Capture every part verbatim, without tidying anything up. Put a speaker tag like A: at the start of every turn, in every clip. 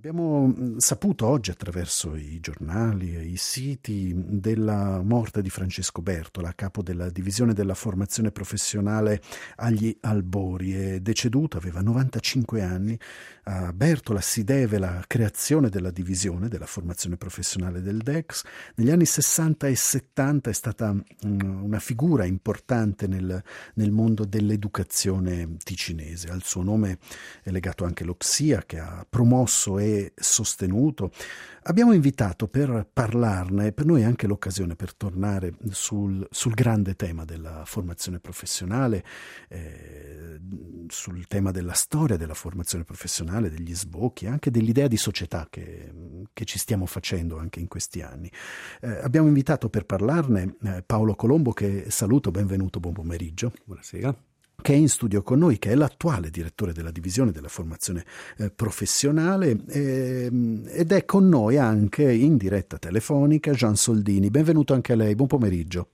A: Abbiamo saputo oggi attraverso i giornali e i siti della morte di Francesco Bertola, capo della divisione della formazione professionale agli Albori. È deceduto, aveva novantacinque anni. A Bertola si deve la creazione della divisione della formazione professionale del D E C S. Negli anni sessanta e settanta è stata una figura importante nel, nel mondo dell'educazione ticinese. Al suo nome è legato anche l'O C S I A, che ha promosso e sostenuto. Abbiamo invitato per parlarne, per noi è anche l'occasione per tornare sul, sul grande tema della formazione professionale, eh, sul tema della storia della formazione professionale, degli sbocchi, anche dell'idea di società che, che ci stiamo facendo anche in questi anni. Eh, abbiamo invitato per parlarne eh, Paolo Colombo, che saluto, benvenuto, buon pomeriggio.
B: Buonasera.
A: Che è in studio con noi, che è l'attuale direttore della divisione della formazione eh, professionale eh, ed è con noi anche in diretta telefonica Jean Soldini. Benvenuto anche a lei, buon pomeriggio.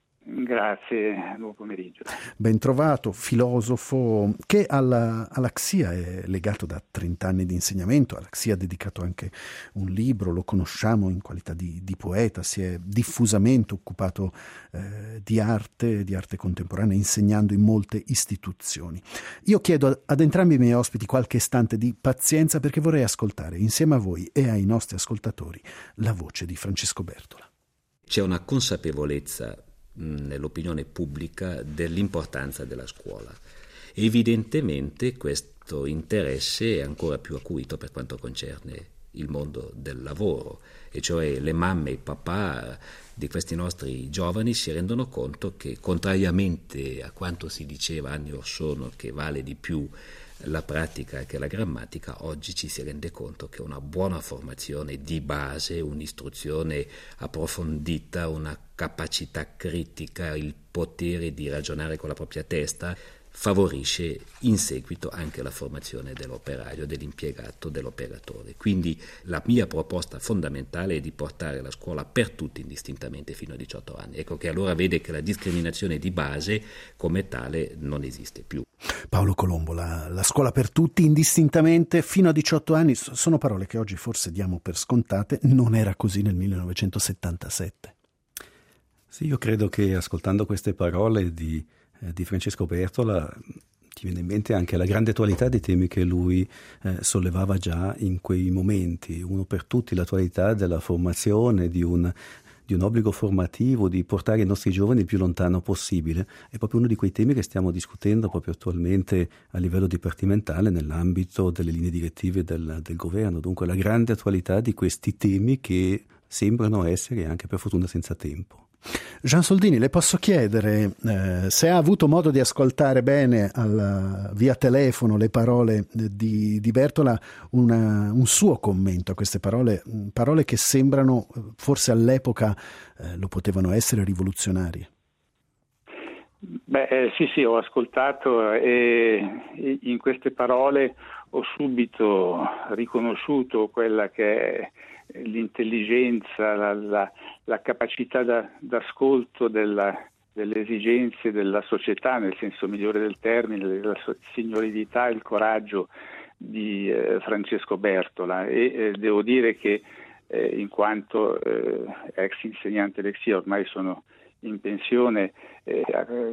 C: Grazie, buon pomeriggio.
A: Ben trovato, filosofo che alla, alla C S I A è legato da trenta anni di insegnamento. Alla C S I A ha dedicato anche un libro, lo conosciamo in qualità di, di poeta, si è diffusamente occupato eh, di arte, di arte contemporanea, insegnando in molte istituzioni. Io chiedo ad entrambi i miei ospiti qualche istante di pazienza, perché vorrei ascoltare insieme a voi e ai nostri ascoltatori la voce di Francesco Bertola.
B: C'è una consapevolezza nell'opinione pubblica dell'importanza della scuola. Evidentemente questo interesse è ancora più acuito per quanto concerne il mondo del lavoro, e cioè le mamme e i papà di questi nostri giovani si rendono conto che, contrariamente a quanto si diceva anni or sono che vale di più la pratica che la grammatica, oggi ci si rende conto che una buona formazione di base, un'istruzione approfondita, una capacità critica, il potere di ragionare con la propria testa favorisce in seguito anche la formazione dell'operaio, dell'impiegato, dell'operatore. Quindi la mia proposta fondamentale è di portare la scuola per tutti indistintamente fino a diciotto anni. Ecco che allora vede che la discriminazione di base come tale non esiste più.
A: Paolo Colombo, la, la scuola per tutti indistintamente fino a diciotto anni, sono parole che oggi forse diamo per scontate, non era così nel millenovecentosettantasette.
D: Sì, io credo che ascoltando queste parole di di Francesco Bertola ti viene in mente anche la grande attualità dei temi che lui eh, sollevava già in quei momenti. Uno per tutti, l'attualità della formazione, di un, di un obbligo formativo, di portare i nostri giovani il più lontano possibile. È proprio uno di quei temi che stiamo discutendo proprio attualmente a livello dipartimentale nell'ambito delle linee direttive del, del governo. Dunque la grande attualità di questi temi che sembrano essere anche per fortuna senza tempo.
A: Jean Soldini, le posso chiedere eh, se ha avuto modo di ascoltare bene al, via telefono le parole di, di Bertola, una, un suo commento a queste parole, parole che sembrano, forse all'epoca eh, lo potevano essere, rivoluzionarie.
C: Beh, eh, sì, sì, ho ascoltato e in queste parole ho subito riconosciuto quella che è l'intelligenza, la, la, la capacità da, d'ascolto della, delle esigenze della società, nel senso migliore del termine, la signorilità e il coraggio di eh, Francesco Bertola. E eh, devo dire che eh, in quanto eh, ex insegnante del C S I A, ormai sono in pensione, eh,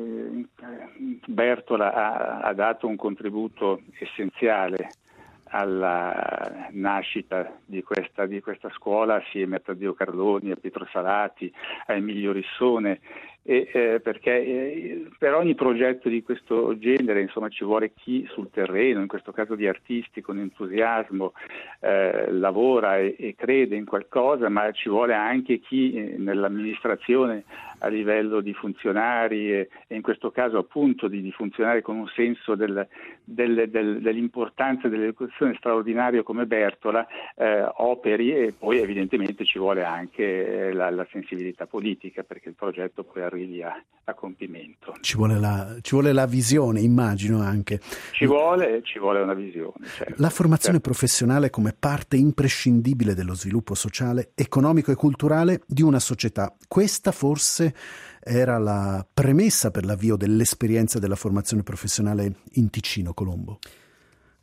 C: Bertola ha, ha dato un contributo essenziale alla nascita di questa, di questa scuola, assieme a Taddeo Cardoni, a Pietro Salati, a Emilio Rissone, e, eh, perché eh, per ogni progetto di questo genere, insomma, ci vuole chi sul terreno, in questo caso di artisti con entusiasmo, eh, lavora e, e crede in qualcosa, ma ci vuole anche chi eh, nell'amministrazione a livello di funzionari e, e in questo caso appunto di, di funzionari con un senso del, del, del, dell'importanza dell'educazione straordinario come Bertola eh, operi, e poi evidentemente ci vuole anche eh, la, la sensibilità politica perché il progetto poi arrivi a, a compimento.
A: Ci vuole la, ci vuole la visione, immagino anche.
C: Ci vuole, ci vuole una visione. Certo.
A: La formazione
C: certo.
A: professionale come parte imprescindibile dello sviluppo sociale, economico e culturale di una società. Questa forse era la premessa per l'avvio dell'esperienza della formazione professionale in Ticino, Colombo.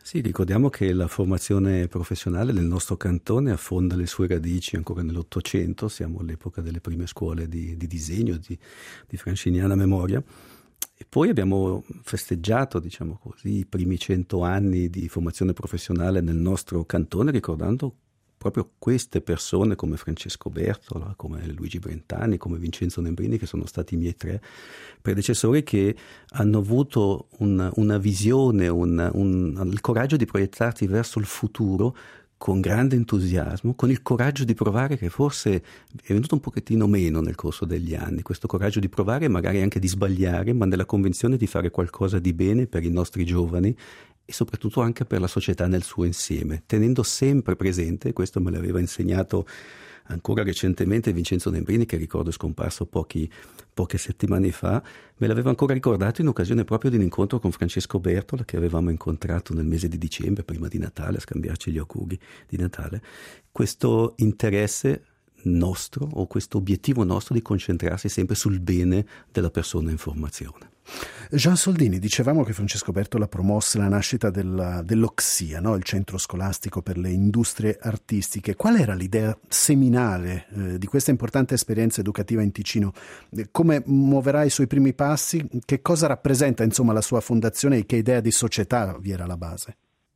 D: Sì, ricordiamo che la formazione professionale nel nostro cantone affonda le sue radici ancora nell'Ottocento, siamo all'epoca delle prime scuole di, di disegno di, di franciniana memoria, e poi abbiamo festeggiato, diciamo così, i primi cento anni di formazione professionale nel nostro cantone, ricordando proprio queste persone come Francesco Bertola, come Luigi Brentani, come Vincenzo Nembrini, che sono stati i miei tre predecessori, che hanno avuto una, una visione, un, un, il coraggio di proiettarsi verso il futuro con grande entusiasmo, con il coraggio di provare, che forse è venuto un pochettino meno nel corso degli anni, questo coraggio di provare, magari anche di sbagliare, ma nella convinzione di fare qualcosa di bene per i nostri giovani e soprattutto anche per la società nel suo insieme, tenendo sempre presente, questo me l'aveva insegnato ancora recentemente Vincenzo Nembrini, che ricordo è scomparso pochi, poche settimane fa, me l'aveva ancora ricordato in occasione proprio di un incontro con Francesco Bertola, che avevamo incontrato nel mese di dicembre, prima di Natale, a scambiarci gli auguri di Natale, questo interesse nostro o questo obiettivo nostro di concentrarsi sempre sul bene della persona in formazione.
A: Jean Soldini, dicevamo che Francesco Bertola promosse la nascita della, dell'Oxia, no? Il centro scolastico per le industrie artistiche. Qual era l'idea seminale eh, di questa importante esperienza educativa in Ticino? Come muoverà i suoi primi passi? Che cosa rappresenta, insomma, la sua fondazione e che idea di società vi era alla base?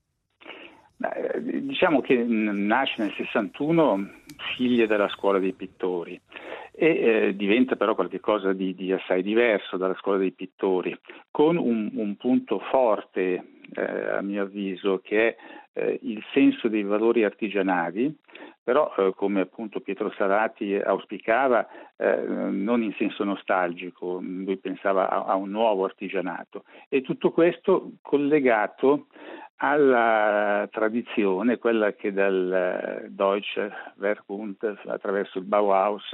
C: Beh, diciamo che nasce nel sessantuno, figlia della scuola dei pittori, e eh, diventa però qualcosa di, di assai diverso dalla scuola dei pittori, con un, un punto forte, eh, a mio avviso, che è eh, il senso dei valori artigianali, però eh, come appunto Pietro Salati auspicava, eh, non in senso nostalgico, lui pensava a, a un nuovo artigianato, e tutto questo collegato alla tradizione, quella che dal Deutsche Werkbund attraverso il Bauhaus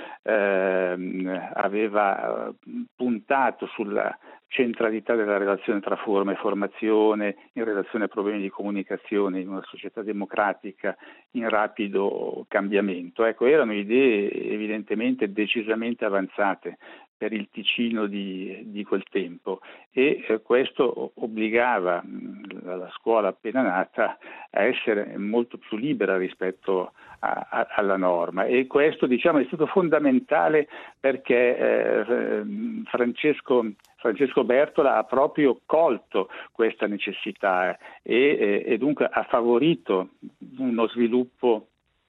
C: eh, aveva puntato sulla centralità della relazione tra forma e formazione in relazione a problemi di comunicazione in una società democratica in rapido cambiamento. Ecco, erano idee evidentemente decisamente avanzate per il Ticino di, di quel tempo, e eh, questo obbligava mh, la scuola appena nata a essere molto più libera rispetto a, a, alla norma, e questo, diciamo, è stato fondamentale perché eh, Francesco Francesco Bertola ha proprio colto questa necessità e, e dunque ha favorito uno sviluppo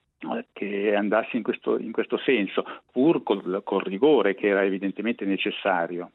C: che andasse in questo, in questo senso, pur col, col rigore che era evidentemente necessario.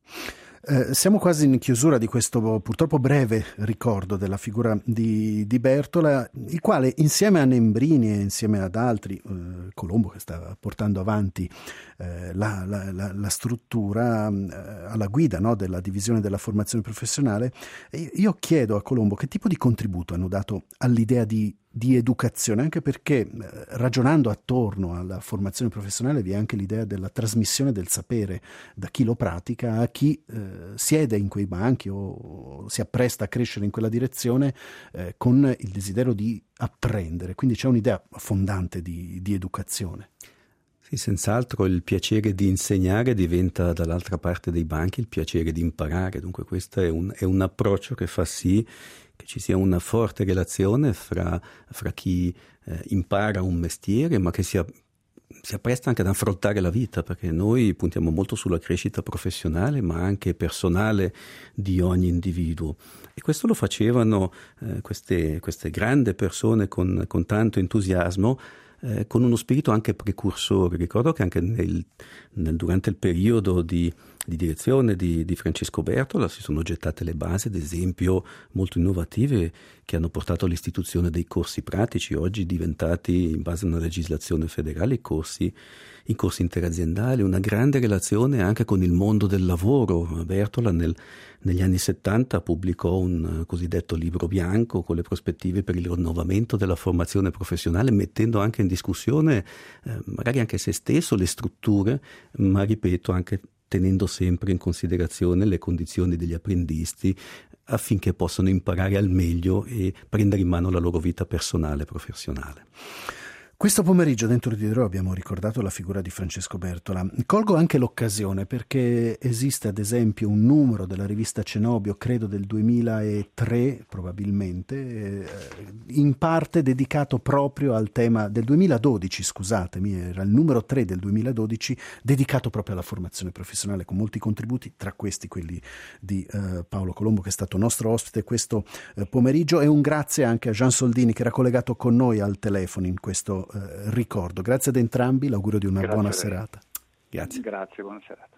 A: Eh, siamo quasi in chiusura di questo purtroppo breve ricordo della figura di, di Bertola, il quale insieme a Nembrini e insieme ad altri, eh, Colombo che sta portando avanti eh, la, la, la, la struttura eh, alla guida, no, della divisione della formazione professionale, io chiedo a Colombo che tipo di contributo hanno dato all'idea di di educazione, anche perché eh, ragionando attorno alla formazione professionale vi è anche l'idea della trasmissione del sapere da chi lo pratica a chi eh, siede in quei banchi o, o si appresta a crescere in quella direzione eh, con il desiderio di apprendere, quindi c'è un'idea fondante di, di educazione.
D: Sì, senz'altro il piacere di insegnare diventa dall'altra parte dei banchi il piacere di imparare, dunque questo è un, è un approccio che fa sì che ci sia una forte relazione fra, fra chi eh, impara un mestiere ma che sia, si appresta anche ad affrontare la vita, perché noi puntiamo molto sulla crescita professionale ma anche personale di ogni individuo, e questo lo facevano eh, queste, queste grandi persone con, con tanto entusiasmo, Eh, con uno spirito anche precursore. Ricordo che anche nel, nel, durante il periodo di, di direzione di, di Francesco Bertola si sono gettate le basi, ad esempio, molto innovative, che hanno portato all'istituzione dei corsi pratici, oggi diventati, in base a una legislazione federale, i corsi, i corsi interaziendali, una grande relazione anche con il mondo del lavoro. Bertola nel, negli anni settanta pubblicò un cosiddetto libro bianco con le prospettive per il rinnovamento della formazione professionale, mettendo anche in discussione eh, magari anche se stesso, le strutture, ma ripeto anche tenendo sempre in considerazione le condizioni degli apprendisti affinché possano imparare al meglio e prendere in mano la loro vita personale e professionale.
A: Questo pomeriggio dentro di noi abbiamo ricordato la figura di Francesco Bertola. Colgo anche l'occasione perché esiste ad esempio un numero della rivista Cenobio, credo del duemilatré probabilmente, eh, in parte dedicato proprio al tema del duemiladodici, scusatemi, era il numero tre del duemiladodici, dedicato proprio alla formazione professionale, con molti contributi, tra questi quelli di eh, Paolo Colombo, che è stato nostro ospite questo eh, pomeriggio, e un grazie anche a Gian Soldini che era collegato con noi al telefono in questo Eh, ricordo. Grazie ad entrambi, l'augurio di una
C: Grazie
A: buona serata.
C: Grazie. Grazie, buona serata.